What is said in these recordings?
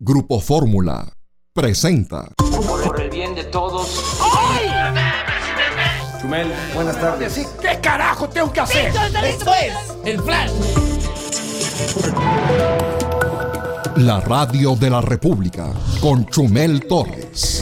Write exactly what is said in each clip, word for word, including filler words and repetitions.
Grupo Fórmula presenta. Por el bien de todos. ¡Ay! Chumel, buenas tardes. Sí, ¿qué carajo tengo que hacer? Esto es el Flash. La radio de la República con Chumel Torres.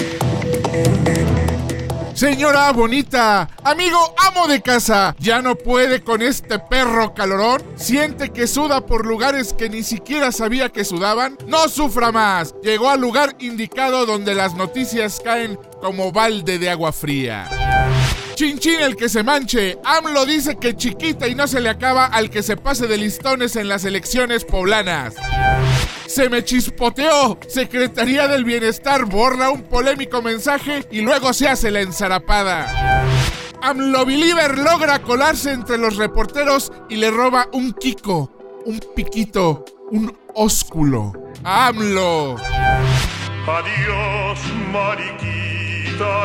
Señora bonita, amigo amo de casa, ¿ya no puede con este perro calorón? ¿Siente que suda por lugares que ni siquiera sabía que sudaban? ¡No sufra más! Llegó al lugar indicado donde las noticias caen como balde de agua fría. Chinchín el que se manche, AMLO dice que chiquita y no se le acaba al que se pase de listones en las elecciones poblanas. Se me chispoteó, Secretaría del Bienestar borra un polémico mensaje y luego se hace la ensarapada. AMLO Believer logra colarse entre los reporteros y le roba un Kiko, un piquito, un ósculo. ¡A AMLO! Adiós, mariquita.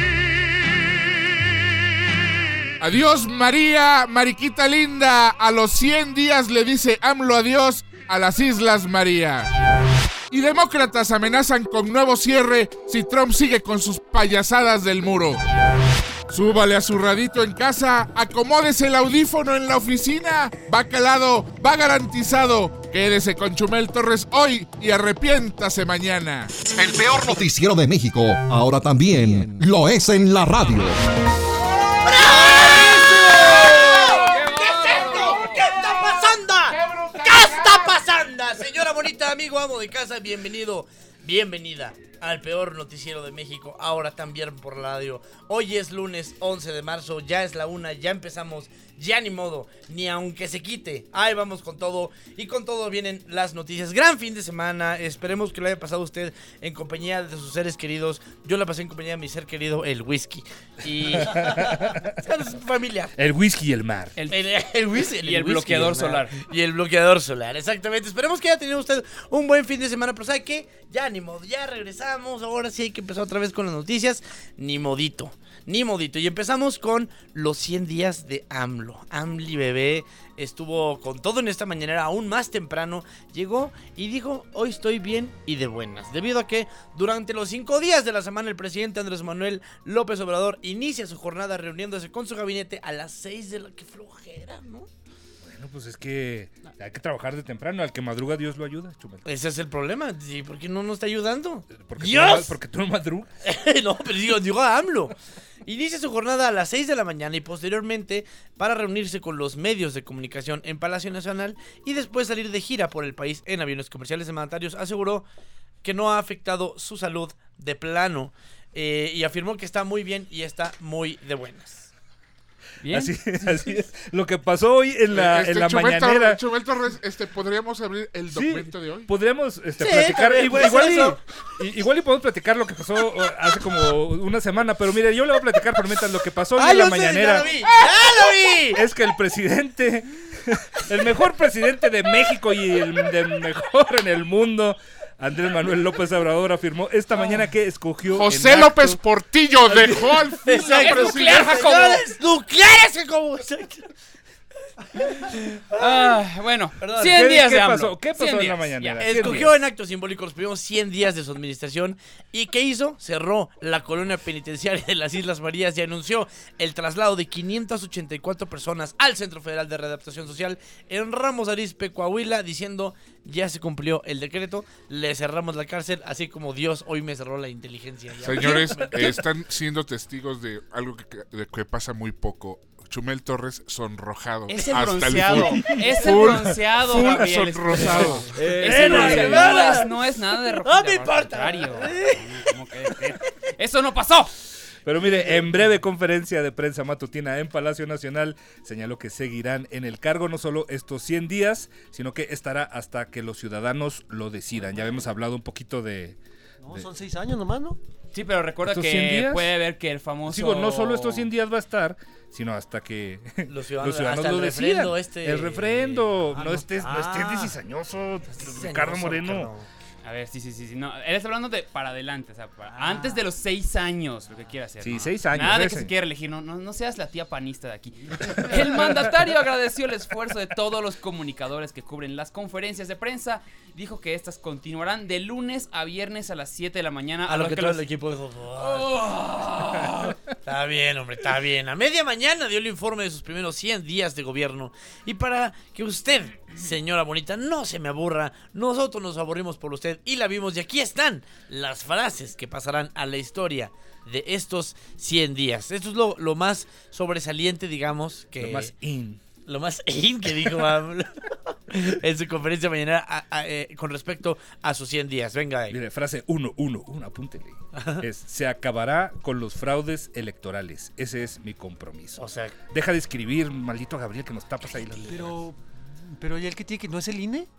Adiós, María, mariquita linda. A los cien días le dice AMLO adiós a las Islas María. Y demócratas amenazan con nuevo cierre si Trump sigue con sus payasadas del muro. Súbale a su radito en casa, acomódese el audífono en la oficina. Va calado, va garantizado. Quédese con Chumel Torres hoy y arrepiéntase mañana. El peor noticiero de México, ahora también lo es en la radio. Señora bonita, amigo, amo de casa, bienvenido, bienvenida al peor noticiero de México, ahora también por la radio. Hoy es lunes once de marzo, ya es la una, ya empezamos, ya ni modo, ni aunque se quite. Ahí vamos con todo, y con todo vienen las noticias. Gran fin de semana, esperemos que lo haya pasado usted en compañía de sus seres queridos. Yo la pasé en compañía de mi ser querido, el whisky. Y... familia. El whisky y el mar. El, el, el whisky el y el whisky bloqueador el solar. Y el bloqueador solar, exactamente. Esperemos que haya tenido usted un buen fin de semana, pero ¿sabe qué? Ya ni modo, ya regresamos. Ahora sí hay que empezar otra vez con las noticias. Ni modito, ni modito. Y empezamos con los cien días de AMLO. AMLI bebé estuvo con todo en esta mañanera aún más temprano. Llegó y dijo, hoy estoy bien y de buenas. Debido a que durante los cinco días de la semana el presidente Andrés Manuel López Obrador inicia su jornada reuniéndose con su gabinete a las seis de la... ¡Qué flojera!, ¿no? Bueno, pues es que hay que trabajar de temprano. Al que madruga Dios lo ayuda, Chumel. Ese es el problema. ¿Sí? ¿Por qué no nos está ayudando? Porque ¡Dios! Tú no, porque tú no madrugas. No, pero digo, digo a AMLO. Inicia su jornada a las seis de la mañana y posteriormente para reunirse con los medios de comunicación en Palacio Nacional y después salir de gira por el país en aviones comerciales. El mandatario aseguró que no ha afectado su salud de plano eh, y afirmó que está muy bien y está muy de buenas. ¿Bien? Así, así es. Lo que pasó hoy en la, este, en la Chumel mañanera. Torres, Chumel Torres, este, ¿podríamos abrir el documento sí, de hoy? Podríamos este, sí, platicar. Ver, igual, igual, y, igual y podemos platicar lo que pasó hace como una semana. Pero mire, yo le voy a platicar por mientras lo que pasó hoy ¡Ay, en la sé, mañanera. ¡Ya lo vi! ¡Ya lo vi! Es que el presidente, el mejor presidente de México y el de mejor en el mundo, Andrés Manuel López Obrador, afirmó esta mañana que escogió José López acto... Portillo dejó al fin la presidencia. ¡Nucleares! ¡Nucleares! Como... Ah, bueno, Perdón, cien días ¿qué de AMLO. pasó? ¿Qué pasó en la mañana? Escogió en actos simbólicos los primeros cien días de su administración. ¿Y qué hizo? Cerró la colonia penitenciaria de las Islas Marías y anunció el traslado de quinientas ochenta y cuatro personas al Centro Federal de Readaptación Social en Ramos Arizpe, Coahuila, diciendo, ya se cumplió el decreto, le cerramos la cárcel, así como Dios hoy me cerró la inteligencia. Señores, eh, están siendo testigos de algo que, de que pasa muy poco. Chumel Torres sonrojado. Es el hasta bronceado. El full, es el full, bronceado, full Gabriel. sonrosado. Eh, es el bronceado. No es, no es nada de rojo. No me importa. ¿Cómo que, que? Eso no pasó. Pero mire, en breve conferencia de prensa matutina en Palacio Nacional, señaló que seguirán en el cargo no solo estos cien días, sino que estará hasta que los ciudadanos lo decidan. Ya habíamos hablado un poquito de... No, de... son seis años nomás, ¿no? Sí, pero recuerda ¿Estos cien que días? puede ver que el famoso... Digo, no solo estos cien días va a estar, sino hasta que los ciudadanos, los ciudadanos hasta lo el decidan. refrendo este... El refrendo, Ah, no no. estés, Ah. no estés de cizañoso, Ricardo Moreno. A ver, sí, sí, sí, sí. No, él está hablando de para adelante, o sea, para- antes de los seis años, lo que quiera hacer. Sí, ¿no? seis años, Nada de ese. que se quiera elegir, no, no, no seas la tía panista de aquí. El mandatario agradeció el esfuerzo de todos los comunicadores que cubren las conferencias de prensa. Dijo que estas continuarán de lunes a viernes a las siete de la mañana. A lo que todo los- el equipo dijo. "Oh". Está bien, hombre, está bien. A media mañana dio el informe de sus primeros cien días de gobierno. Y para que usted, señora bonita, no se me aburra, nosotros nos aburrimos por usted y la vimos. Y aquí están las frases que pasarán a la historia de estos cien días. Esto es lo, lo más sobresaliente, digamos, que... Lo más in. Lo más in que dijo AMLO en su conferencia mañana a- a- eh, con respecto a sus cien días. Venga ahí. Mire, frase uno, uno, uno, apúntele. Es, se acabará con los fraudes electorales. Ese es mi compromiso. O sea, Deja de escribir, maldito Gabriel, que nos tapas ahí las letras. Pero, pero ¿y el que tiene que no es el I N E?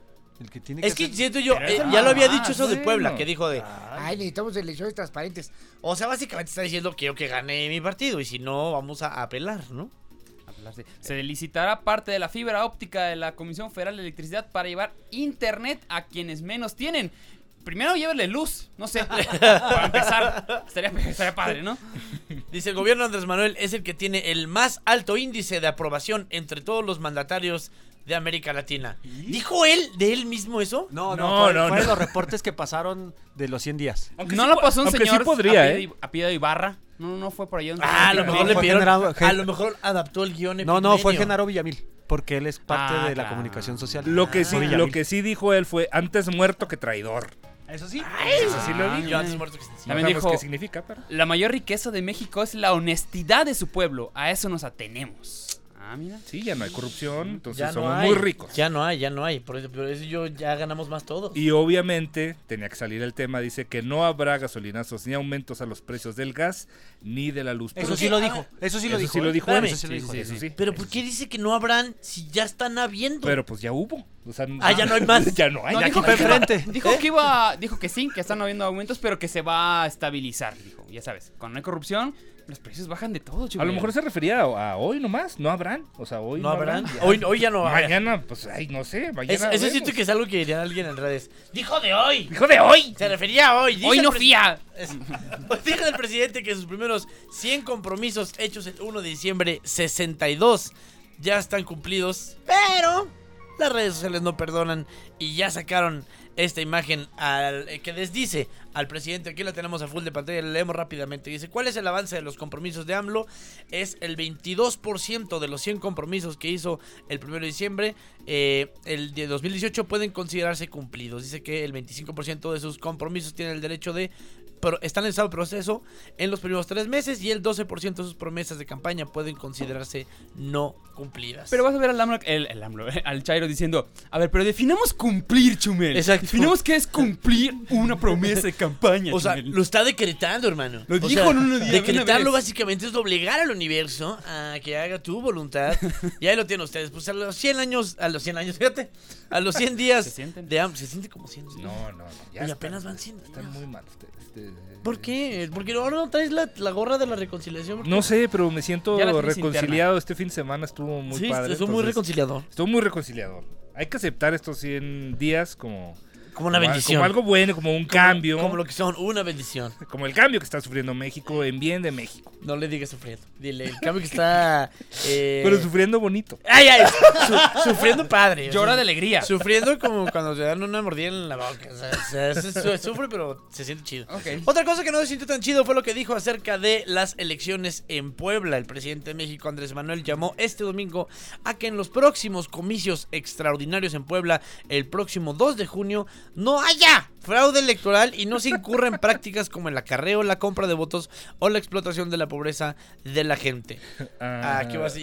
El que tiene que es que hacer- siento yo, Pero eh, eso ya lo había no, dicho eso de bueno. Puebla, que dijo de, ay, necesitamos elecciones transparentes. O sea, básicamente está diciendo, quiero que gane mi partido y si no, vamos a apelar, ¿no? hablarse. Se licitará parte de la fibra óptica de la Comisión Federal de Electricidad para llevar internet a quienes menos tienen. Primero llévele luz, no sé, para empezar. Estaría, estaría padre, ¿no? Dice, el gobierno de Andrés Manuel es el que tiene el más alto índice de aprobación entre todos los mandatarios de América Latina. ¿Dijo él de él mismo eso? No, no, No, fue- no, fueron no. los reportes que pasaron de los cien días. Aunque No sí lo po- pasó un aunque señor sí podría, apellido, ¿eh? apellido Ibarra. No, no fue por ahí donde Ah, a lo No, mejor le fue pidieron, Genaro- Gen- a lo mejor adaptó el guión. No, no, fue Epigmenio. Genaro Villamil, porque él es parte Ah, de la claro. comunicación social. Lo que sí, Fue lo Villamil. que sí dijo él fue antes muerto que traidor. Eso sí. Eso sí lo Ah, dijo. Yo antes muerto que sí. No También sabemos dijo- qué significa, pero... La mayor riqueza de México es la honestidad de su pueblo. A eso nos atenemos. Ah, mira. Sí, ya no hay corrupción, entonces Ya no somos hay. muy ricos. Ya no hay, ya no hay. Por eso, por eso yo ya ganamos más todos. Y obviamente tenía que salir el tema, dice que no habrá gasolinazos ni aumentos a los precios del gas ni de la luz. Eso Pero sí qué? lo A dijo. ver, Eso sí lo eso dijo. sí lo ¿eh? dijo él. Eso sí lo Sí, dijo. sí, él, eso sí. sí. Pero ¿por qué dice que no habrán si ya están habiendo? Pero pues ya hubo. O sea, Ah, ya no hay más. ya no hay. No, ya dijo, no que hay. iba- enfrente. dijo que iba, dijo que sí, que están habiendo aumentos, pero que se va a estabilizar. Dijo, ya sabes, cuando no hay corrupción, los precios bajan de todo, A Chumel. lo mejor se refería a, a hoy nomás, no habrán. O sea, hoy no habrán. ya. Hoy, hoy ya no habrá. Mañana, pues, ay, no sé. Mañana Es- eso vemos. siento que es algo que diría alguien en redes. Dijo de hoy. ¡Hijo de hoy! Se refería a hoy. Dice Hoy el no pres- fía. Es- Dijo el presidente que sus primeros cien compromisos hechos el primero de diciembre, sesenta y dos ya están cumplidos. Pero las redes sociales no perdonan y ya sacaron esta imagen al, eh, que desdice al presidente. Aquí la tenemos a full de pantalla, la leemos rápidamente. Dice, ¿cuál es el avance de los compromisos de AMLO? Es el veintidós por ciento de los cien compromisos que hizo el primero de diciembre. Eh, el de dos mil dieciocho pueden considerarse cumplidos. Dice que el veinticinco por ciento de sus compromisos tienen el derecho de... Pero están en estado de proceso en los primeros tres meses y el doce por ciento de sus promesas de campaña pueden considerarse no cumplidas. Pero vas a ver al AMLO, el, el AMLO, eh, al Chairo diciendo, a ver, pero definamos cumplir, Chumel. Exacto. Definamos qué es cumplir una promesa de campaña, O sea, Chumel. lo está decretando, hermano. Lo O dijo sea, en un día, decretarlo una vez. básicamente es obligar al universo a que haga tu voluntad. Y ahí lo tienen ustedes. Pues a los cien años, a los cien años, fíjate, a los cien días ¿Se sienten? de AMLO. Se siente como cien. ¿sí? No, no, no. Ya Y están- apenas van cien Están días. muy mal ustedes. este, ¿Por qué? Porque ahora no traes la, la gorra de la reconciliación. ¿por qué? No sé, pero me siento Ya la tienes reconciliado. Este fin de semana estuvo muy sí, padre. es muy entonces, reconciliador. Estuvo muy reconciliador. Hay que aceptar estos cien días como... Como una como- bendición. Como algo bueno, como un cambio. Como lo que son, una bendición. Como el cambio que está sufriendo México en bien de México. No le digas sufriendo. Dile, el cambio que está. Eh... Pero sufriendo bonito. ¡Ay, ay! Su- sufriendo padre. o Llora sea, de alegría. Sufriendo como cuando se dan una mordida en la boca. O sea, o sea, se- su- sufre, pero se siente chido. Ok. Otra cosa que no se sintió tan chido fue lo que dijo acerca de las elecciones en Puebla. El presidente de México, Andrés Manuel, llamó este domingo a que en los próximos comicios extraordinarios en Puebla, el próximo dos de junio, no haya fraude electoral y no se incurra en prácticas como el acarreo, la compra de votos o la explotación de la pobreza de la gente. Ah, ¿qué va a ser?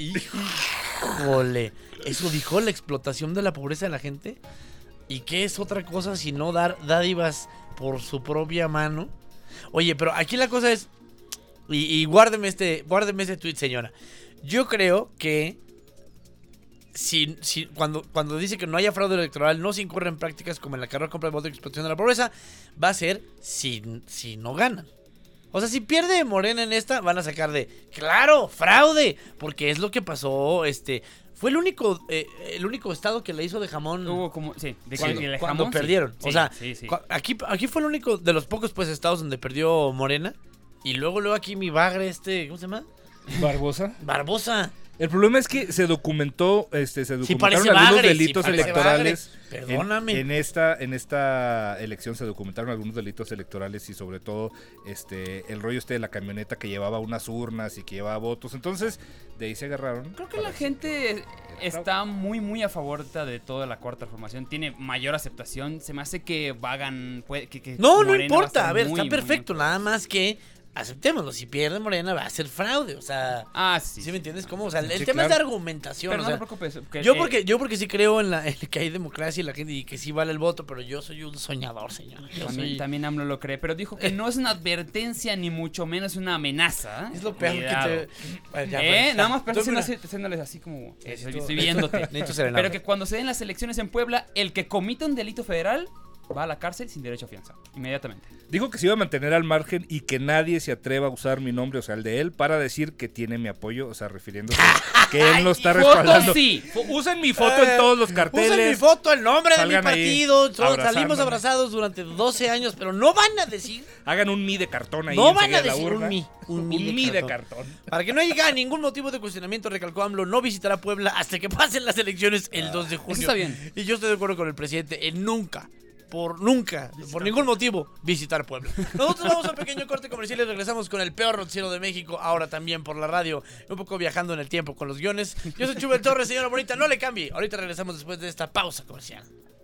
Híjole. ¿Eso dijo la explotación de la pobreza de la gente? ¿Y qué es otra cosa sino dar dádivas por su propia mano? Oye, pero aquí la cosa es... Y, y guárdeme este, guárdeme este tweet, señora. Yo creo que... Si, si, cuando, cuando dice que no haya fraude electoral, no se incurre en prácticas como en la carrera, compra de voto y explotación de la pobreza, va a ser si, si no ganan. O sea, si pierde Morena en esta, van a sacar de, claro, fraude, porque es lo que pasó, este, Fue el único eh, el único estado que le hizo de jamón. Hubo como, sí, de Cuando, que el cuando jamón, sí. perdieron. Sí, o sea, sí, sí. cu- aquí, aquí fue el único de los pocos pues estados donde perdió Morena. Y luego, luego aquí mi bagre este, ¿cómo se llama? Barbosa. Barbosa. El problema es que se documentó, este, se Sí, documentaron parece algunos bagre, sí, delitos parece electorales. bagre. En- Perdóname. En, esta, en esta elección se documentaron algunos delitos electorales y sobre todo este el rollo este de la camioneta que llevaba unas urnas y que llevaba votos. Entonces, de ahí se agarraron. Creo que para- la gente está muy, muy a favor de toda la cuarta transformación. Tiene mayor aceptación. Se me hace que vagan. Puede, que, que No, no Morena va importa. ser A ver, muy, está muy, perfecto. muy- Nada más que aceptémoslo. Si pierde Morena va a ser fraude. O sea, Ah, sí. ¿sí me entiendes cómo? O sea, el Sí, tema es claro. de argumentación. Pero o no te sea, preocupes. que, yo eh, porque yo porque sí creo en, la, en que hay democracia y la gente y que sí vale el voto, pero yo soy un soñador, señor. Yo También, soy- también AMLO lo cree, pero dijo que no es una advertencia ni mucho menos una amenaza. Es lo peor Cuidado. que te... Bueno, ya, Eh, pues, nada más pero tú, haciendo mira, así, haciéndoles así como eh, estoy, Necesito- estoy viéndote. necesito serenarme. Pero que cuando se den las elecciones en Puebla, el que comita un delito federal va a la cárcel sin derecho a fianza, inmediatamente. Dijo que se iba a mantener al margen y que nadie se atreva a usar mi nombre, o sea, el de él, para decir que tiene mi apoyo, o sea, refiriéndose que él no está Fotos respaldando. sí. Fo- Usen mi foto en todos los carteles. Usen mi foto, el nombre de mi Salgan ahí partido. todos abrazándome. salimos abrazados durante doce años, pero no van a decir, Hagan un mi de cartón ahí no van enseguida a de la decir urna. un mi. Un mi, Un mi de cartón. cartón. Para que no haya ningún motivo de cuestionamiento, recalcó AMLO, no visitará Puebla hasta que pasen las elecciones el dos de junio. está bien. Y yo estoy de acuerdo con el presidente en nunca, por nunca, por ningún motivo, visitar Puebla. Nosotros vamos a un pequeño corte comercial y regresamos con el peor noticiero de México, ahora también por la radio, un poco viajando en el tiempo con los guiones. Yo soy Chubel Torres, señora bonita, no le cambie. Ahorita regresamos después de esta pausa comercial.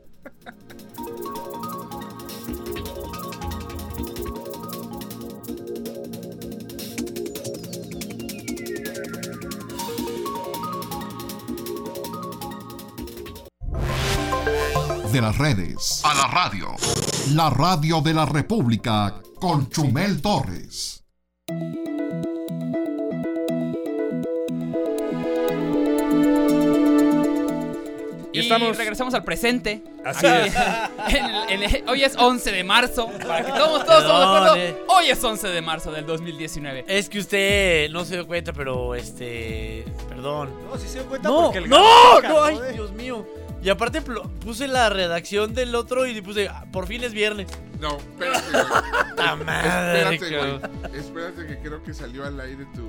De las redes a la radio. La radio de la República con Chumel Torres. Y Y estamos- regresamos al presente. Así Aquí, es. en- en- hoy es once de marzo. Para que todos, todos estemos de acuerdo. Perdón, eh. Hoy es once de marzo del dos mil diecinueve. Es que usted no se dio cuenta, pero este. Perdón. No, si se dio cuenta No, porque el no, gato no, ay, joder. Dios mío. Y aparte plo- puse la redacción del otro y puse, "Ah, por fin es viernes. No, espérate, güey. ¡Ta madre! Espérate, cabrón! güey. Espérate que creo que salió al aire tu.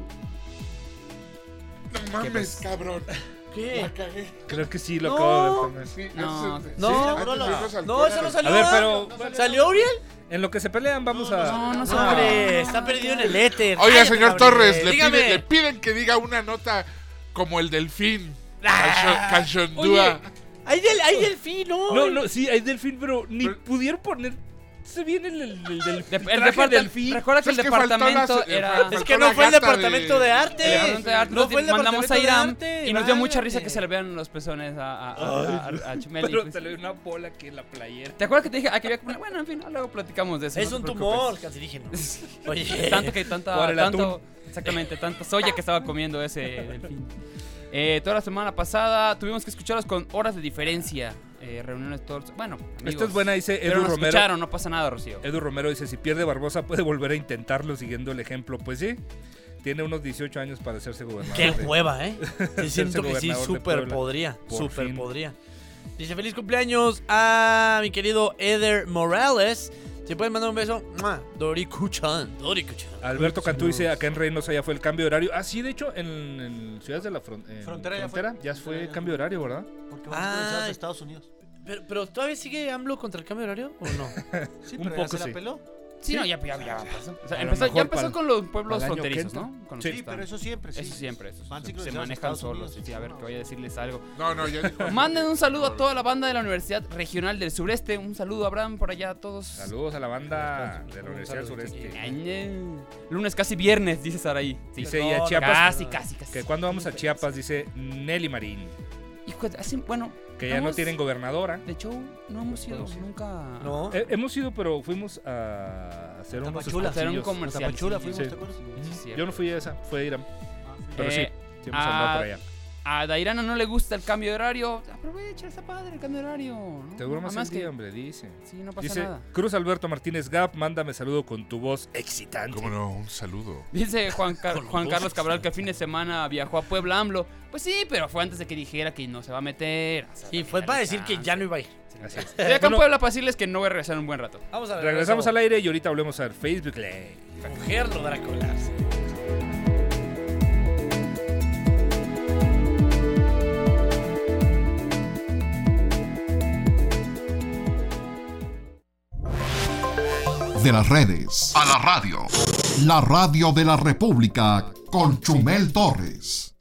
No mames, pasó? cabrón. ¿Qué? La cagué. Creo que sí, lo No. acabo de ver. Sí, No, antes de- no, sí, no, antes de no, irnos al No, corte. eso no salió. A ver, ¿ah? pero- ¿Salió Uriel? En lo que se pelean, vamos a. No, no se Hombre, está perdido en el éter. Oiga, Cállate, señor cabrón. Torres, le Dígame. piden, le piden que diga una nota como el delfín. Ah, Canción Oye, hay, del, hay delfín, ¿no? No, no, sí, hay delfín, pero ni Pero- pudieron poner. Se viene el, el, el, del- De- el el traje depart- delfín. Recuerda que el Es que faltó departamento la- era. faltó Es que la no fue el gata departamento de, de- arte. El departamento de arte, No fue el mandamos a departamento de Irán arte, y nos dio mucha válgate. risa que se le vean los pezones a, a, a, a- a Chumel. y Pero pues- se le ve una bola aquí en la playera. ¿Te acuerdas que te dije? Ah, que había que poner- Bueno, en fin, luego platicamos de eso. Es no un te tumor preocupes. cancerígeno. Oye. Tanto que tanta. Por el tanto, exactamente, tanta soya que estaba comiendo ese delfín. Eh, toda la semana pasada tuvimos que escucharlos con horas de diferencia. Eh, reuniones todos. Bueno, amigos, Esta es buena, dice pero Edu nos Romero. escucharon, no pasa nada, Rocío. Edu Romero dice: si pierde Barbosa, puede volver a intentarlo siguiendo el ejemplo. Pues sí, tiene unos dieciocho años para hacerse gobernador. Qué de- hueva, ¿eh? Sí, siento que sí, gobernador de súper Puebla. podría. Por Súper fin. podría. Dice feliz cumpleaños a mi querido Eder Morales. Si pueden mandar un beso, ¡mua! Doricuchan. Doricuchan. Alberto Cantú dice: acá en Reynosa ya fue el cambio de horario. Ah, sí, de hecho, en, en ciudades de la fron- en Frontera ya frontera fue. ya fue Frontera ya cambio de horario, ¿verdad? Porque van Ah, a Estados Unidos. Pero, pero ¿todavía sigue AMLO contra el cambio de horario o no? Sí, Un pero poco ya se sí. la peló. Sí, no, ya, ya, ya pasó. O sea, A lo empezó- mejor ya empezó para- con los pueblos para el año fronterizos, que entra. ¿no? Con los Sí, que Sí, están. pero eso siempre, sí. Eso siempre, eso, Van se- sincronizados se a manejan Estados solos. Unidos. Sí, a ver, que voy a decirles algo. No, no, ya dijo. Manden un saludo a toda la banda de la Universidad Regional del Sureste. Un saludo, Abraham, por allá a todos. Saludos a la banda de la Un Universidad saludo, Sureste. Ay, no. Lunes casi viernes, dice Saraí. Sí. Dice: y No, a no, Chiapas. Casi, casi, casi. Que cuando vamos a Chiapas, dice Nelly Marín. Hijo de- así, bueno, Que ya no vamos- tienen gobernadora. De hecho, no hemos ido nunca. No. Eh, hemos ido, pero fuimos a hacer unos Tapachula. Hacer un escocillos. comercial. Tapachula sí, fuimos, sí. ¿te acuerdas? sí, sí, Yo no fui a esa, fue a Irán. Pero Eh, sí, sí hemos andado ah, por allá. A Dairana no le gusta el cambio de horario. Aprovecha, está padre el cambio de horario, ¿no? Te dura más Además el día, que- hombre, dice. Sí, no pasa Dice nada. Cruz Alberto Martínez Gap, mándame saludo con tu voz excitante. Cómo no, un saludo. Dice Juan, Car- Con los Juan dos Carlos Cabral que el fin de semana viajó a Puebla AMLO. Pues sí, pero fue antes de que dijera que no se va a meter. O sea, Y fue para decir que ya no iba a ir. Así es. Estoy acá en Bueno, Puebla para decirles que no voy a regresar en un buen rato. Vamos a ver. regresamos al aire y ahorita hablemos al Facebook Live. Mujer lograr colarse. De las redes a la radio. La radio de la República con Chumel Torres.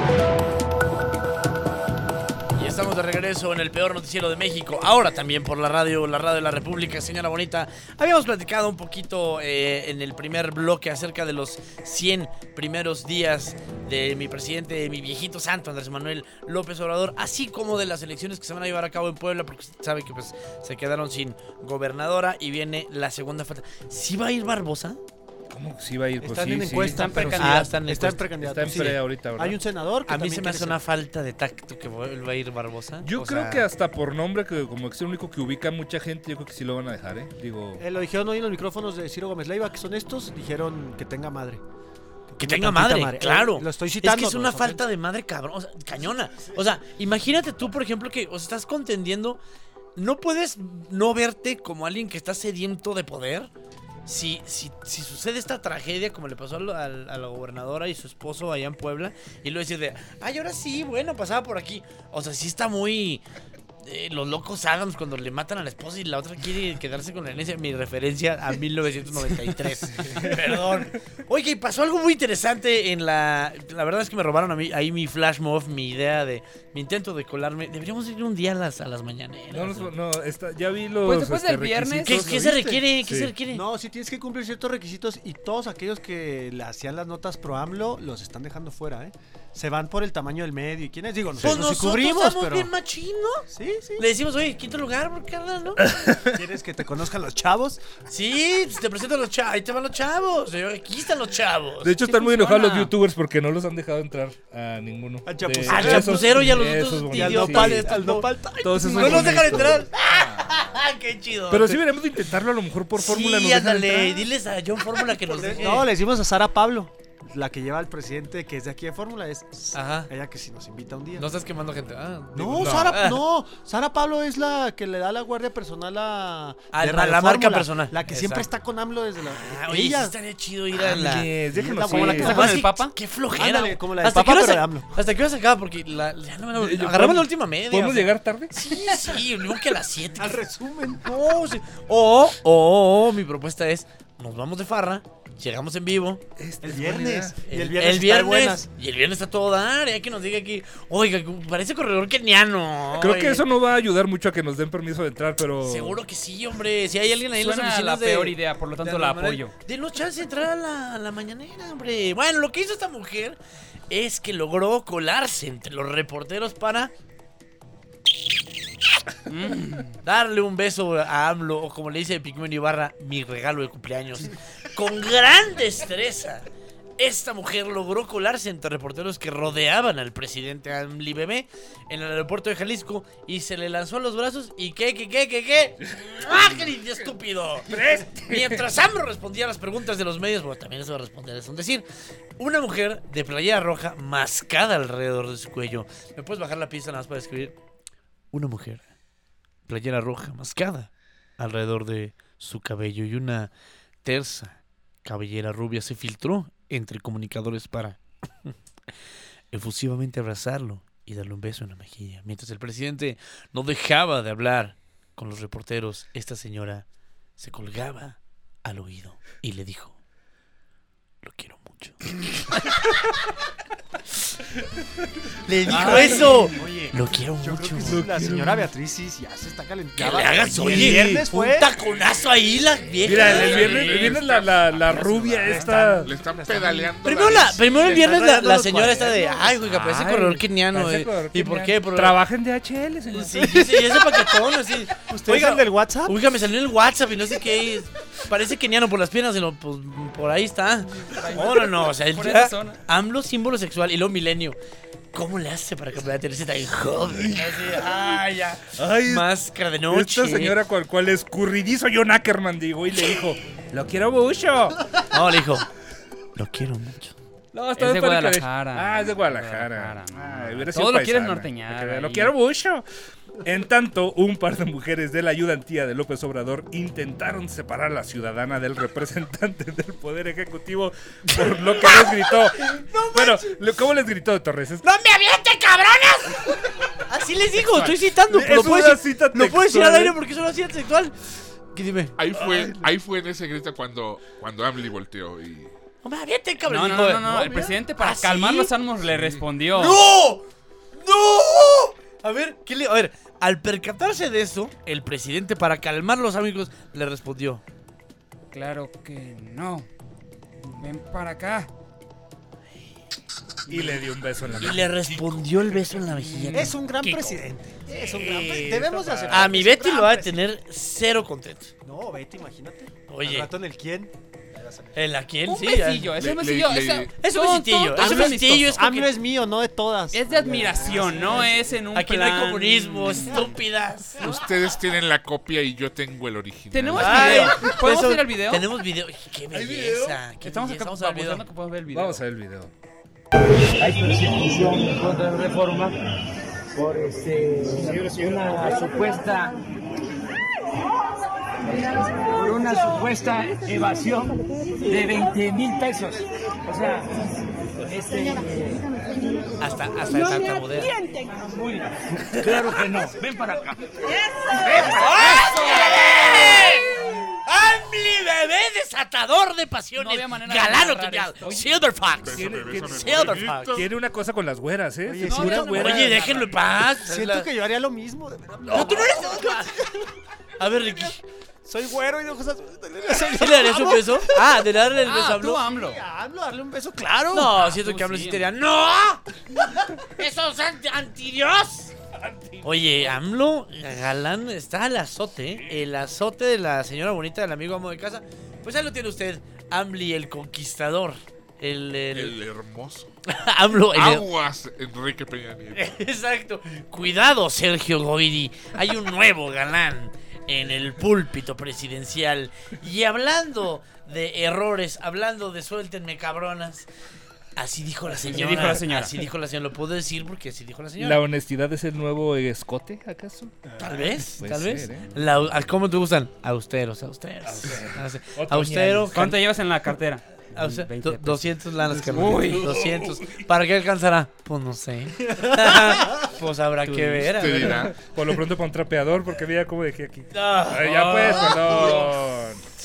Y estamos de regreso en el peor noticiero de México. Ahora también por la radio, la radio de la República, señora bonita. Habíamos platicado un poquito eh, en el primer bloque acerca de los cien primeros días de mi presidente, de mi viejito santo Andrés Manuel López Obrador, así como de las elecciones que se van a llevar a cabo en Puebla, porque usted sabe que pues se quedaron sin gobernadora y viene la segunda falta. ¿Sí va a ir Barbosa? ¿Cómo sí va a ir? Pues Están sí, en sí. encuesta, Están pero sí. precandidatos. Ah, están en Está en encuesta. precandidato. Está en sí. pre ahorita, ¿verdad? Hay un senador que A mí también se me quiere hace ser- una falta de tacto que vuelva a ir Barbosa. Yo O creo sea, que hasta por nombre, que como es el único que ubica a mucha gente, yo creo que sí lo van a dejar, ¿eh? Digo, Eh, lo dijeron hoy en los micrófonos de Ciro Gómez Leiva, que son estos, dijeron que tenga madre. Que tenga tenga tantita madre, madre. claro. Eh, lo estoy Es citando, que es no una se falta de madre cabrón, o sea, cañona. O sea, imagínate tú, por ejemplo, que o sea, estás contendiendo. No puedes no verte como alguien que está sediento de poder. Si, si, si sucede esta tragedia como le pasó a la, a la gobernadora y su esposo allá en Puebla, y luego decir de, ay, ahora sí, bueno, pasaba por aquí. O sea, sí está muy... eh, los locos Adams cuando le matan a la esposa y la otra quiere quedarse con la herencia. Mi referencia a mil novecientos noventa y tres. Perdón. Oye, y pasó algo muy interesante en la... La verdad es que me robaron a mí, ahí mi flash mob, mi idea de... Mi intento de colarme. Deberíamos ir un día a las, a las mañaneras. no, no, no, está, ya vi los Pues después este, del viernes- ¿Qué, requisitos. qué se requiere? ¿Qué Sí. se requiere? No, sí tienes que cumplir ciertos requisitos y todos aquellos que le hacían las notas pro AMLO los están dejando fuera, ¿eh? Se van por el tamaño del medio. ¿Y quiénes? Digo, Pues nosotros sí nosotros cubrimos, somos pero... bien machín, ¿no? Sí, sí. Le decimos, oye, quinto lugar, por carnal, ¿no? ¿Quieres que te conozcan los chavos? Sí, pues te presento a los chavos. Ahí te van los chavos. Yo, aquí están los chavos. De hecho, Sí están muy funciona. enojados los youtubers porque no los han dejado entrar a ninguno. Al De- chapucero. Al de esos- chapucero y a los de otros esos idiotas. bonitos, Nopal, sí. estos al no- nopal. Todos esos No nos dejan bonitos. entrar. ¡Qué chido! Pero sí deberíamos de intentarlo a lo mejor por fórmula. Sí, nos dejan ándale. entrar. Diles a John Fórmula que nos deje. No, le decimos a Sara Pablo, la que lleva al presidente que es de aquí de Fórmula, es Ajá. ella que si nos invita un día. No estás quemando gente. Ah, No, digo, Sara, no, Sara Pablo es la que le da la guardia personal a, A de la- Radio la marca Fórmula, personal. la que siempre Exacto. está con AMLO desde la. Ah, oye, sí ella, estaría chido ir a la... Ángeles, déjenos como la ir. que ¿Se está acuerdan Qué- del Papa? Qué flojera. Ándale, como la del ¿Hasta Papa, qué hora pero se- de AMLO. ¿Hasta qué hora se acaba? Porque la, ya no me la- Eh, yo- agarramos la última media. ¿Podemos o sea. llegar tarde? Sí, sí, digo que a las siete. Al resumen. No, sí. O, o, o, mi propuesta es, nos vamos de farra, llegamos en vivo. El viernes. Y el El viernes. está de viernes, buenas. y el viernes está todo dar, hay que nos diga aquí, oiga, parece corredor keniano. Creo oye. que eso no va a ayudar mucho a que nos den permiso de entrar, pero... Seguro que sí, hombre. Si hay alguien ahí en las Suena oficinas la de... peor idea, por lo tanto de la Andrés apoyo. Manuel, denos chance de entrar a la, a la mañanera, hombre. Bueno, lo que hizo esta mujer es que logró colarse entre los reporteros para... darle un beso a AMLO, o como le dice Pigmeo Ibarra, mi regalo de cumpleaños. Con gran destreza, esta mujer logró colarse entre reporteros que rodeaban al presidente AMLI Bebé en el aeropuerto de Jalisco y se le lanzó a los brazos y ¿qué, qué, qué, qué, qué? ¡Ah, qué estúpido! Mientras AMLO respondía a las preguntas de los medios, bueno, también eso va a responder, es un decir, una mujer de playera roja mascada alrededor de su cuello. ¿Me puedes bajar la pista nada más para escribir? Una mujer, playera roja mascada alrededor de su cabello y una tersa cabellera rubia se filtró entre comunicadores para efusivamente abrazarlo y darle un beso en la mejilla. Mientras el presidente no dejaba de hablar con los reporteros, esta señora se colgaba al oído y le dijo, lo quiero mucho. Le dijo Ay, eso. oye, Lo quiero Yo mucho. creo que sí, la señora Beatriz sí, ya se está Que calentando. le hagas, Y el oye, viernes un fue. taconazo ahí la vieja. Mira, el, el viernes, el viernes la, la, la rubia esta... Le están pedaleando. Primero, la, primero el Le viernes están la, rayando la los señora esta de, cuadernos. ay, oiga, parece Ay, corredor keniano. parece eh. corredor ¿Y por keniano. qué? Por- Trabaja en D H L, señor. Sí, sí, sí, ese paquetón, así. ¿Usted es el del WhatsApp? Oiga, me salió en el WhatsApp y no sé qué. Parece keniano por las piernas y lo, pues, por ahí está. No, no, no. O sea, el Por ya- esa zona. AMLO símbolo sexual y luego milenio. ¿Cómo le hace para que la tercera tan joven? Así, ay, ya. Ay, Máscara de noche. esta señora cual, cual escurridizo John Ackerman, digo, y le dijo, lo quiero mucho. No, le dijo, lo quiero mucho. No, Es de Guadalajara. Ah, es de Guadalajara. Guadalajara. Ay, hubiera sido Todo lo quieres paisana, norteñar para que vea, ahí. Lo quiero mucho. En tanto, un par de mujeres de la ayudantía de López Obrador intentaron separar a la ciudadana del representante del Poder Ejecutivo por lo que les gritó. Bueno, ¿cómo les gritó, Torres? Es- ¡No me avienten, cabrones! Así les digo, estoy citando. Es Lo una puedo decir, cita lo puedo decir textual, al aire ¿eh? porque es una cita sexual. ¿Qué dime? Ahí fue, ahí fue en ese grito cuando, cuando Amli volteó y... No me avienten, cabrón. No, no, Dijo, no, no, no. El mira. presidente para ¿Ah, sí? calmar los ánimos le respondió. ¡No! ¡No! A ver, ¿qué le... A ver, al percatarse de eso, el presidente, para calmar los amigos, le respondió. Claro que no. Ven para acá. Y le dio un beso en la Y mano. le respondió el beso en la mejilla. Es un gran Kiko. presidente. Es un gran presidente. Debemos de aceptar. A mi es un Betty gran lo va a presidente. tener cero contento. No, Betty, imagínate. Oye. Al rato en el quién. ¿En la quién? Un Sí, besillo, es Le- un besillo. le- es- le- Es un todo- besillo, todo- todo es un amistoso. besillo, es AMLO es mío, no de todas. Es de admiración, no es en un Aquí no plan... hay comunismo, estúpidas. Ustedes tienen la copia y yo tengo el original. Tenemos Ay, video. ¿Podemos eso- ir al video? Tenemos video. Qué belleza. Qué Estamos belleza. acá Vamos a ver el pausando video. que podemos ver el video. Vamos a ver el video. Hay persecución contra la reforma por este, una supuesta por una supuesta evasión de veinte mil pesos. O sea, este, Hasta, hasta el tartamudea. muy, claro que no. Ven para acá. ¡Amli, bebé desatador de pasiones! No había manera de Galano narrar tuneado. esto. Silver Fox. Tiene, Bésame, tiene- bésame, Silver bonito. Fox. tiene una cosa con las güeras, ¿eh? Oye, Sí, siento- puras güeras. Oye, déjenlo en paz. Siento que yo haría lo mismo. De verdad. No, tú no eres. A ver, Ricky. Soy güero y de ojos azules. ¿Sí le darías un beso? Ah, de darle el beso a Ah, tú, AMLO. AMLO. AMLO, darle un beso, claro. No, siento tú que AMLO sí. sí te diría, ¡no! ¡Eso es anti- antidios! Oye, AMLO, galán, está el azote, ¿eh? El azote de la señora bonita del amigo amo de casa. Pues ahí lo tiene usted, AMLI el conquistador. El... el... El hermoso. AMLO, el... Aguas, Enrique Peña Nieto. Exacto. Cuidado, Sergio Goyri. Hay un nuevo galán en el púlpito presidencial. Y hablando de errores, hablando de suéltenme cabronas. Así dijo la señora. dijo la señora. Así dijo la señora. Lo puedo decir porque así dijo la ¿La señora. honestidad es el nuevo escote, acaso? Tal vez, Puede tal ser, vez. ¿eh? La- ¿Cómo te gustan? Austeros, austeros. Austeros. Austero. ¿Cuánto llevas en la cartera? auste- veinte do- pesos. doscientos lanas, carnal. Uy. doscientos. ¿Para qué alcanzará? Pues no sé. Pues habrá que ver. a Te ver. dirá. Por lo pronto para un trapeador, porque mira cómo dejé aquí. Ah. Ay, ya pues, perdón.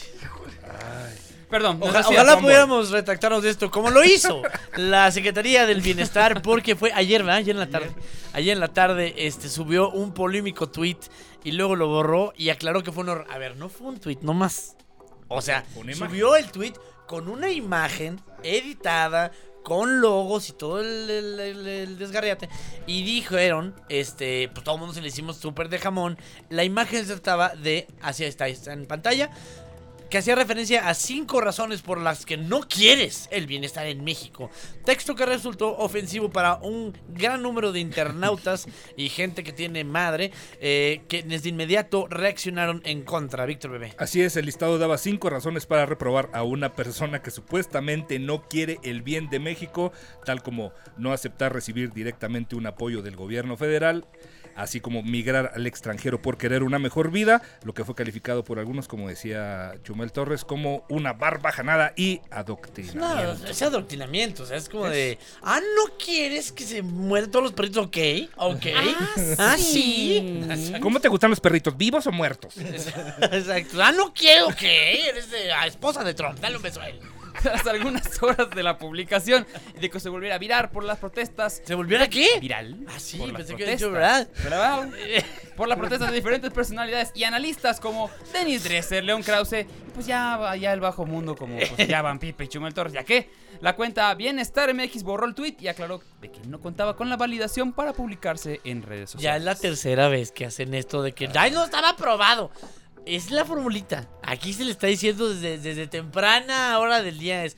Perdón. nos Oja- decía ojalá Tomboy. pudiéramos retractarnos de esto, como lo hizo la Secretaría del Bienestar, porque fue ayer, ¿verdad? Ayer en la tarde. Ayer en la tarde este, subió un polémico tweet y luego lo borró y aclaró que fue un... hor- A ver, no fue un tweet, no más. O sea, Una imagen. subió el tweet con una imagen editada, con logos y todo el, el- el- el desgarriate. Y dijeron, este, pues todo el mundo se le hicimos súper de jamón. La imagen se trataba de, así está, está en pantalla, que hacía referencia a cinco razones por las que no quieres el bienestar en México. Texto que resultó ofensivo para un gran número de internautas y gente que tiene madre, eh, que desde inmediato reaccionaron en contra. Víctor Bebé. Así es, el listado daba cinco razones para reprobar a una persona que supuestamente no quiere el bien de México, tal como no aceptar recibir directamente un apoyo del gobierno federal, así como migrar al extranjero por querer una mejor vida, lo que fue calificado por algunos, como decía Chumel Torres, como una barbajanada y No, adoctrinamiento. ese adoctrinamiento, o sea, es como de, ah, ¿no quieres que se mueran todos los perritos? Ok, ok. Ah, sí. ¿Cómo te gustan los perritos, vivos o muertos? Exacto. Ah, no quiero, ok. Eres de, ah, esposa de Trump, dale un beso a él. Tras algunas horas de la publicación y de que se volviera a virar por las protestas. ¿Se volviera qué? ¿Viral? Ah, sí, Por las pensé que había dicho protestas. verdad. ¿Verdad? Por las protestas de diferentes personalidades y analistas como Denis Dresser, León Krause, y pues ya, va- ya el bajo mundo como pues ya Van Pipe y Chumel Torres, ya que la cuenta Bienestar M X borró el tweet y aclaró de que no contaba con la validación para publicarse en redes Ya sociales. es la tercera vez que hacen esto de que, ay, no estaba aprobado. Es la formulita. Aquí se le está diciendo desde, desde temprana hora del día es,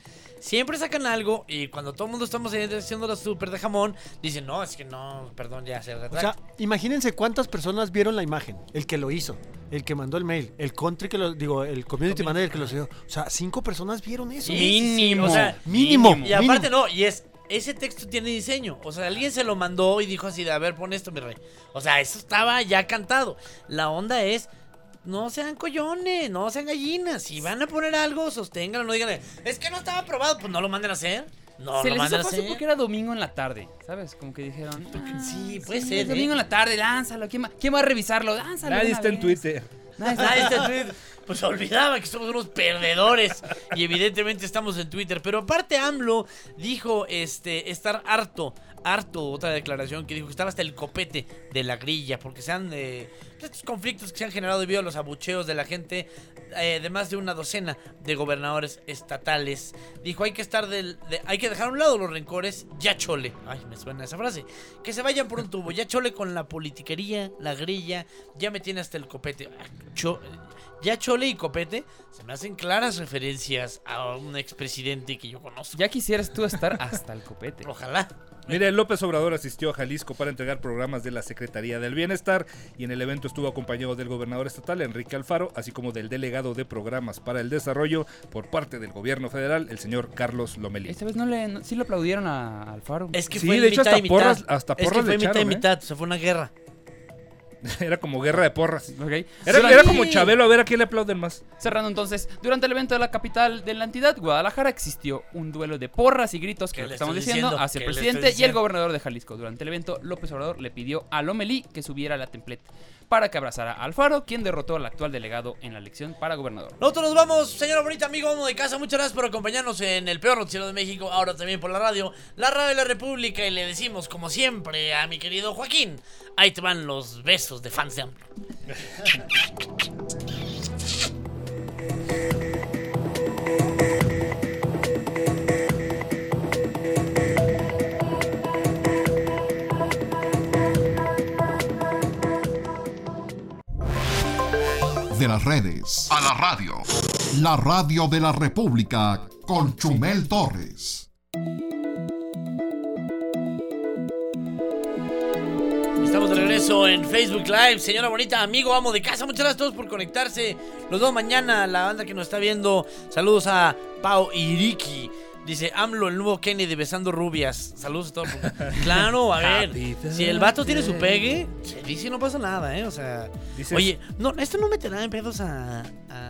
siempre sacan algo y cuando todo el mundo estamos haciendo la súper de jamón, dicen, no, es que no, perdón, ya se retracta. O sea, imagínense cuántas personas vieron la imagen. El que lo hizo, el que mandó el mail, el country que lo, digo, el community manager que lo hizo. O sea, cinco personas vieron eso. Mínimo. O sea, mínimo. Y aparte no, y es, ese texto tiene diseño. O sea, alguien se lo mandó y dijo así de, a ver, pon esto, mi rey. O sea, eso estaba ya cantado. La onda es, no sean collones, no sean gallinas. Si van a poner algo, sosténganlo, no digan, es que no estaba aprobado, pues no lo manden a hacer. No, Se lo les manden a hizo fácil hacer. porque era domingo en la tarde, ¿sabes? Como que dijeron, ah, Sí, puede sí, ser, es domingo ¿eh? en la tarde, lánzalo. ¿Quién va, quién va a revisarlo? Lánzalo. Nadie de una está en vez. Twitter. Nadie Nadie está- está en Twitter. Pues se olvidaba que somos unos perdedores. Y evidentemente estamos en Twitter. Pero aparte AMLO dijo este estar harto, harto, otra declaración que dijo que estaba hasta el copete de la grilla. Porque se han eh, estos conflictos que se han generado debido a los abucheos de la gente eh, de más de una docena de gobernadores estatales. Dijo hay que estar del, de- hay que dejar a un lado los rencores, ya chole. Ay, me suena esa frase. Que se vayan por un tubo, ya chole con la politiquería, la grilla, ya me tiene hasta el copete. Ay, cho- Ya Chole y Copete se me hacen claras referencias a un expresidente que yo conozco. Ya quisieras tú estar hasta el copete. Ojalá. Mire, López Obrador asistió a Jalisco para entregar programas de la Secretaría del Bienestar y en el evento estuvo acompañado del gobernador estatal Enrique Alfaro, así como del delegado de programas para el desarrollo por parte del gobierno federal, el señor Carlos Lomelí. Esta vez no le, no- sí le aplaudieron a Alfaro. Es que Sí, fue de hecho, mitad hasta y mitad. porras- hasta es que porras fue le mitad y echaron, ¿eh? mitad, o sea, fue una guerra. Era como guerra de porras. Ok. Era, Durante- era como Chabelo, a ver a quién le aplauden más. Cerrando entonces, durante el evento de la capital de la entidad, Guadalajara, existió un duelo de porras y gritos que ¿Qué lo que le estamos estoy diciendo diciendo? hacia el ¿Qué le presidente estoy y el diciendo? gobernador de Jalisco. Durante el evento, López Obrador le pidió a Lomelí que subiera a la templete para que abrazara a Alfaro, quien derrotó al actual delegado en la elección para gobernador. Nosotros nos vamos, señora bonita, amigo, amo de casa. Muchas gracias por acompañarnos en el peor noticiero de México, ahora también por la radio, la radio de la República. Y le decimos, como siempre, a mi querido Joaquín, ahí te van los besos de fans de AMLO. De las redes a la radio. La radio de la República con Chumel Torres. Estamos de regreso en Facebook Live, señora bonita, amigo, amo de casa. Muchas gracias a todos por conectarse. Nos vemos mañana, la banda que nos está viendo. Saludos a Pau y Ricky. Dice AMLO, el nuevo Kennedy besando rubias. Saludos a todos. Claro, a ver. Si el vato tiene su pegue, se dice y no pasa nada, ¿eh? O sea. Dices- Oye, no, esto no meterá en pedos a. a...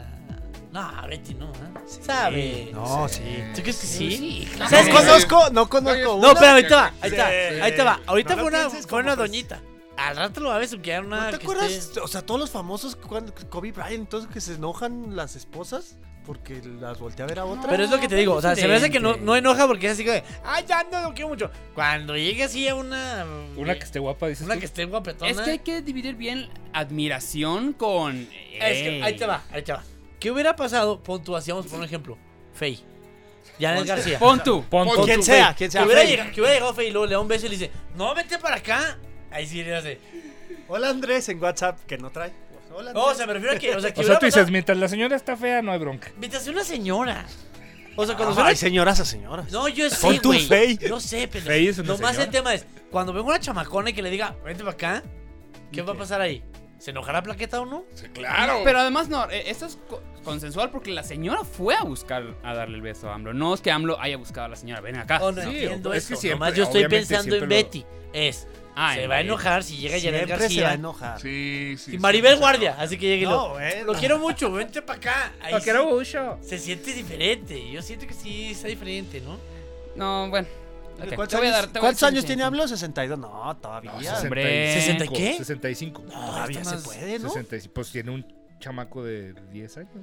No, Betty, no, ¿eh? ¿Sabe? No, sí. ¿Tú crees que sí? No ¿Sabes cuándo? conozco, no conozco No, una. espérame, ahí te va, ahí Sí. te va, ahí te va. Ahorita No lo fue una, pienses fue una como, pues, doñita. Al rato lo va a besuquear una. ¿No te que acuerdas? esté- O sea, todos los famosos, cuando Kobe Bryant, todos que se enojan las esposas porque las voltea a ver a otra. Pero es lo que te digo, o sea, se me hace que no, diferente. no enoja porque es así que, ay, ya no lo quiero mucho. Cuando llegue así a una. Una que esté guapa, dices Una tú. que esté guapetona. Es que hay que dividir bien admiración con... Es que ahí te va, ahí te va. ¿Qué hubiera pasado? Puntuaciones, por un ejemplo. Fey. Janet García. Pon tú. Pon O tú. quien tú, sea, Fey. quien sea. Que hubiera, Fey. llegado, que hubiera llegado Fey y luego le da un beso y le dice, no, vete para acá. Ahí sí le hace. Hola Andrés en WhatsApp, que no trae. Hola Andrés. No, o sea, me refiero a que. O sea, que O sea, hubiera tú dices, pasado mientras la señora está fea, no hay bronca. mientras una señora. O sea, cuando Ah, suena. hay señoras a señoras. No, yo sé, Pon tu güey. Fey. Yo sé, pero. Fey es una Nomás señora. el tema es, cuando venga una chamacona y que le diga, vente para acá, ¿qué va a pasar ahí? ¿Se enojará Plaqueta o no? Claro. Pero además, no, eh, esto es co- consensual porque la señora fue a buscar a darle el beso a AMLO. No es que AMLO haya buscado a la señora, ven acá. Oh, no Sí, entiendo es que eso. siempre, Nomás yo estoy obviamente, pensando en siempre lo- Betty. Es, Ah, se en va a Betty. enojar si llega Janet Siempre se va a García. enojar. Sí, sí. Y sí, Maribel sí, Guardia, así que llegue y No, lo, bueno. lo quiero mucho, vente para acá. Ahí Lo sí quiero mucho. se siente diferente. Yo siento que sí está diferente, ¿no? No, bueno. Ok, ¿Cuántos te voy a años, dar- te voy a ¿cuántos decir, años sí, tiene sí. AMLO? ¿sesenta y dos? No, todavía. Hombre. ¿sesenta y qué? sesenta y cinco. Todavía está se más- puede, ¿no? sesenta y cinco. Pues tiene un chamaco de diez años.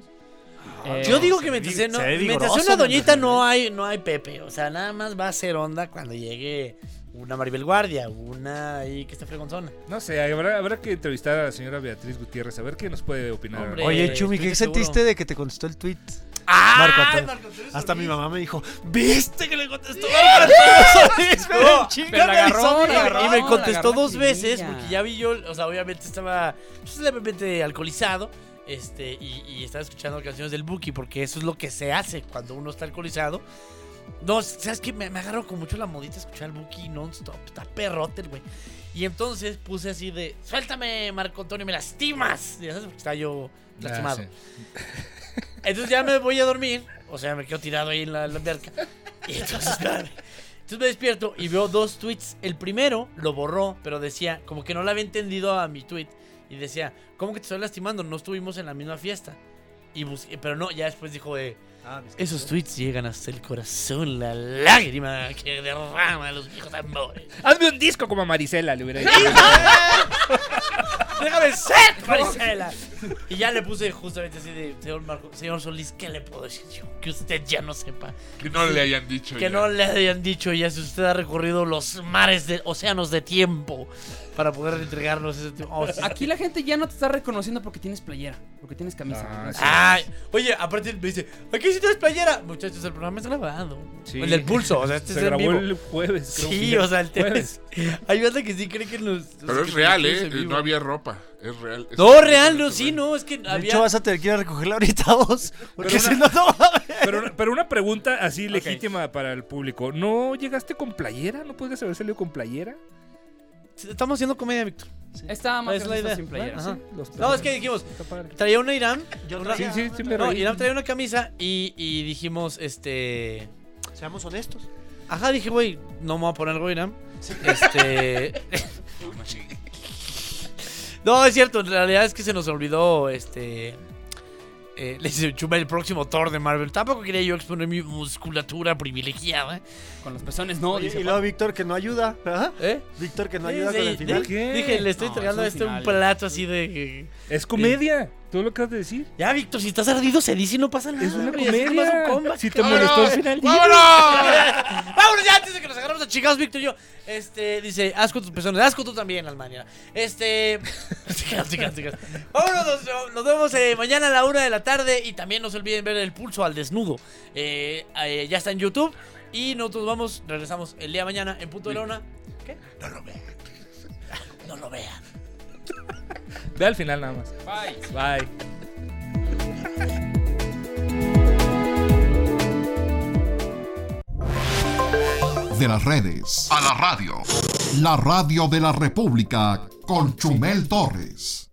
Eh, Yo digo se que ve mientras, vi- sea- no- se ve mientras vigoroso, sea una ¿no? doñita no hay, no hay Pepe. O sea, nada más va a ser onda cuando llegue una Maribel Guardia, una ahí que esté fregonzona. No sé, habrá, habrá que entrevistar a la señora Beatriz Gutiérrez a ver qué nos puede opinar. Hombre. Oye, Eh, Chumi, ¿qué estoy seguro. sentiste de que te contestó el tweet? ¡Ah! Marco Antonio. Marco Antonio Hasta mi Solís. mamá me dijo, ¿viste que le contestó Marco Antonio Solís? No, Chinga, pero la me agarró, avisó, la me agarró. Y me la contestó agarró dos la veces jiribilla. porque ya vi yo, o sea, obviamente estaba pues, levemente alcoholizado. Este, y, y estaba escuchando canciones del Buki porque eso es lo que se hace cuando uno está alcoholizado. No, ¿sabes qué? Me, me agarro con mucho la modita a escuchar el Buki non-stop. Está perrote el güey. Y entonces puse así de, suéltame, Marco Antonio, me lastimas. Ya sabes, porque estaba yo lastimado. Ah, sí. Entonces ya me voy a dormir. O sea, me quedo tirado ahí en la, la alberca. Y entonces, espérame. Entonces me despierto y veo dos tweets. El primero lo borró, pero decía, como que no le había entendido a mi tweet. Y decía, ¿cómo que te estoy lastimando? No estuvimos en la misma fiesta. Y busqué, pero no, ya después dijo de... Ah, Esos tweets llegan hasta el corazón, la lágrima que derrama los viejos amores. Hazme un disco como a Marisela, le hubiera dicho. ¡Déjame ser, Marisela! Y ya le puse justamente así de, señor, Marco, señor Solís, ¿qué le puedo decir yo? Que usted ya no sepa. Que no le hayan dicho Que ya. no le hayan dicho ya si usted ha recorrido los mares, de océanos de tiempo para poder entregarnos ese tipo. Oh, sí. Aquí la gente ya no te está reconociendo porque tienes playera, porque tienes camisa. Ah, ¿no? sí. Ay, oye, aparte me dice, aquí sí tienes playera. Muchachos, el programa es grabado. Sí. El del pulso, o sea, este Se es en grabó vivo. el jueves, creo. Sí, que o sea, el tema jueves. es... Hay banda que sí cree que nos... Pero es real, ¿eh? No había ropa. Es real. Es No, real, no, sí, no, es que De había... hecho, vas a tener que ir a recogerla ahorita vos. Porque Pero si una- no, no va a haber. Pero, pero una pregunta así legítima para el público. ¿No llegaste con playera? ¿No podrías haber salido con playera? Estamos haciendo comedia, Víctor. Estaba más Es la gracioso idea. sin playera. Ajá. Sí, los No, es que dijimos, Está padre. traía una Irán. Yo una- traía- Sí, sí, sí me No, reí. Irán traía una camisa y, y dijimos, este... Seamos honestos. Ajá, dije, güey, no me voy a poner algo Irán. Este... No, es cierto, en realidad es que se nos olvidó, este... Eh, le dice Chuma el próximo Thor de Marvel. Tampoco quería yo exponer mi musculatura privilegiada. Con los pezones no, Oye, dice y luego Juan. Víctor que no ayuda. ¿Verdad? ¿Eh? Víctor que no Sí, ayuda sí, con el final. dije- ¿Qué? Dije, le estoy No, entregando a es un este un final. plato así de... Es comedia. Tú lo acabas de decir. Ya, Víctor, si estás ardido, se dice y no pasa nada. Es una güey, es más un comedia. comeback. Si te ¡Vámonos! molestó el final. ¡Vámonos! Vámonos ya antes de que nos agarramos a chingados, Víctor y yo. Este, dice, asco tus personas, asco tú también, Almania. Este, chicas, chicas, chicas. Vámonos, nos, nos vemos eh, mañana a la una de la tarde y también no se olviden ver el pulso al desnudo. Eh, eh, ya está en YouTube y nosotros vamos, regresamos el día de mañana en punto de la una. ¿Qué? No lo vean. No lo vean. Ve al final nada más. Bye. Bye. De las redes a la radio. La radio de la República con Chumel Torres.